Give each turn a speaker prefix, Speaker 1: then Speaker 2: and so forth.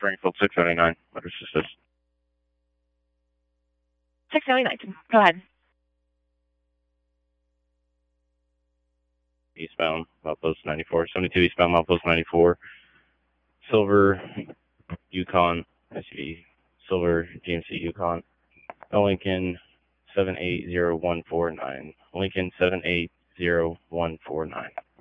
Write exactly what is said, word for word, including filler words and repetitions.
Speaker 1: Springfield six ninety-nine. Letters assist.
Speaker 2: six ninety-nine. Go ahead.
Speaker 1: Eastbound, Milepost ninety-four. seventy-two eastbound, Milepost ninety-four. Silver Yukon S U V. Silver G M C Yukon. Lincoln seven eight zero one four nine. Lincoln seven eight zero one four nine.